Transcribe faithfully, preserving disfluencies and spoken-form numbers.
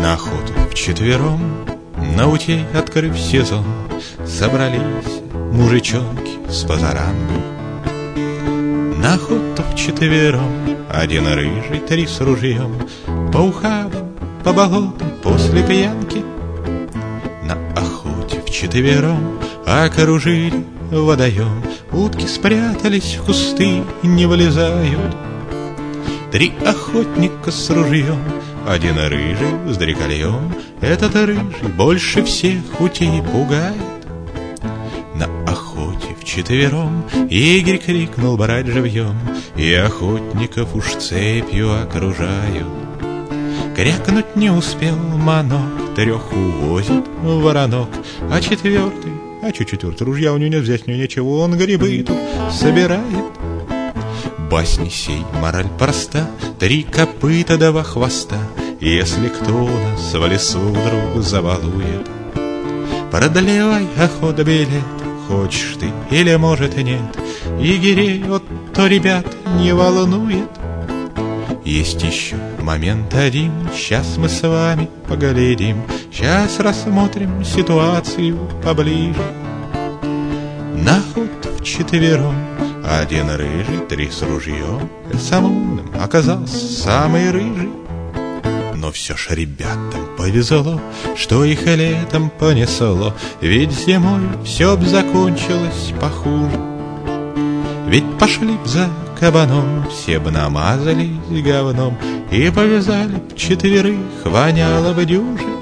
На охоту вчетвером, на утей открыв сезон, собрались мужичонки с позаранку. На охоту вчетвером, один рыжий, три с ружьем, по ухабам, по болотам после пьянки. На охоте вчетвером окружили водоем, утки спрятались в кусты, не вылезают. Три охотника с ружьем, один рыжий с дрекольем. Этот рыжий больше всех утей пугает. На охоте вчетвером егерь крикнул брать живьем, и охотников уж цепью окружают. Крякнуть не успел манок, трех увозит воронок, а четвертый, а че четвертый, ружья у него нет, взять у него ничего, он грибы тут собирает. Басни сей мораль проста, три копыта два хвоста. Если кто у нас в лесу вдруг забалует, продлевай охота билет, хочешь ты или может и нет. Егерей вот то, ребят, не волнует. Есть еще момент один, сейчас мы с вами поглядим, сейчас рассмотрим ситуацию поближе. На охоту вчетвером, один рыжий, три с ружьем. Самым оказался самый рыжий. Но все ж ребятам повезло, что их летом понесло, ведь зимой все б закончилось похуже. Ведь пошли б за кабаном, все б намазались говном, и повязали б четверых, воняло бы дюже.